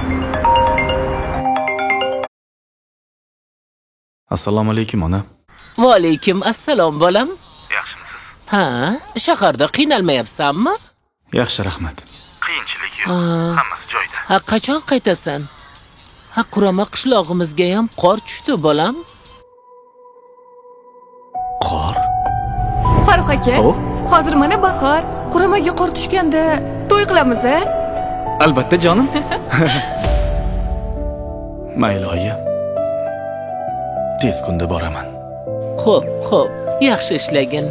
Assalomu alaykum ona. Va alaykum assalom bolam. Yaxshimisiz? Ha, shaharda qiynalmayapsanmi? Yaxshi, rahmat. Qiyinchilik yo'q. Hammasi joyida. Ha, qachon qaytasan? Ha, Qurama qishlog'imizga ham qor tushdi bolam. Qor? Farruh aka, hozir mana bahor, Quramaga qor tushganda to'y qilamiz-a? Albatta jonim. Mayli oyi. Tez kunda boraman. Xo'p, yaxshi ishlagin.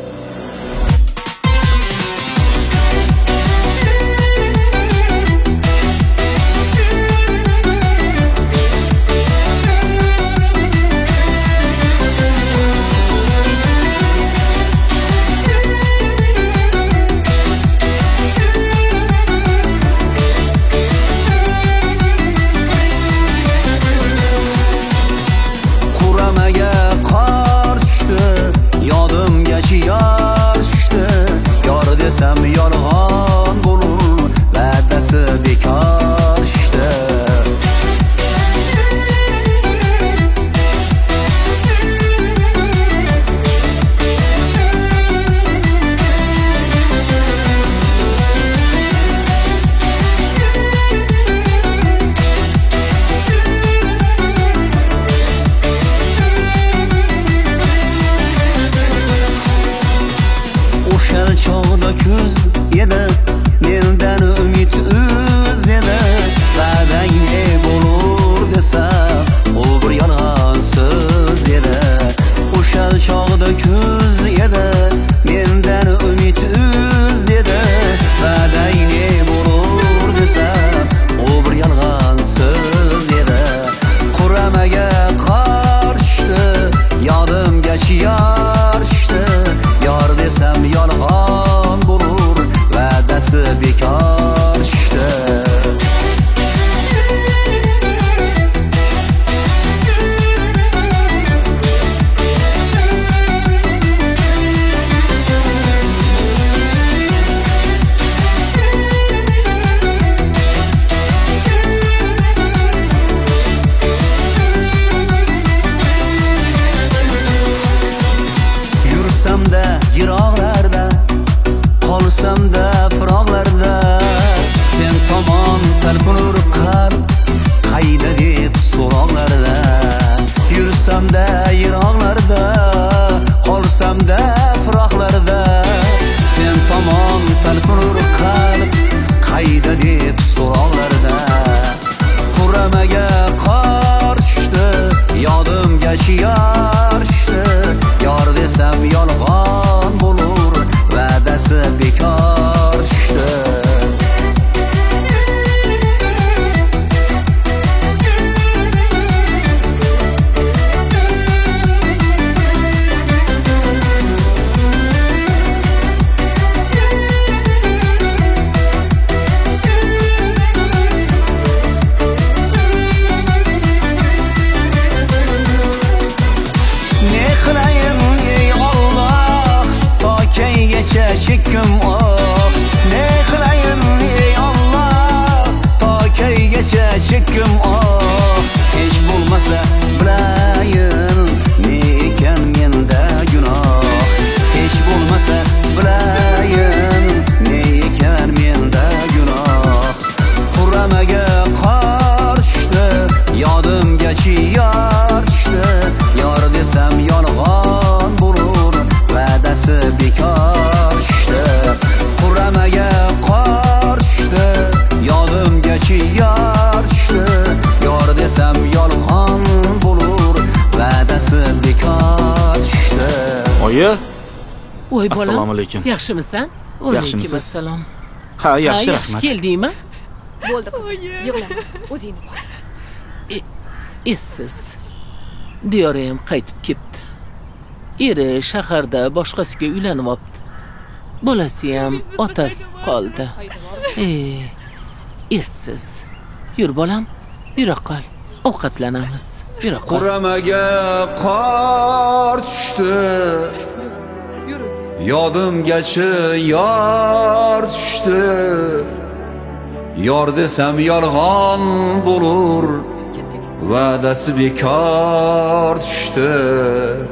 Voy bolam. Assalomu alaykum. Yaxshimisan? Yaxshimisiz? Assalom. Ha, yaxshi, rahmat. Yaxshi keldingmi? Bo'ldi qizim, yig'lama, o'zingni bos. Essiz. Diyora ham qaytib ketdi. Eri shaharda boshqasiga uylanib olibdi. Bolasi ham otasiz qoldi. Essiz. Yur bolam, yura qol. Ovqatlanamiz. Yura qol. Quramaga qor tushdi. Yodimgacha yor tushdi. yor desam yolg'on bo'lur, va'dasi bekor tushdi.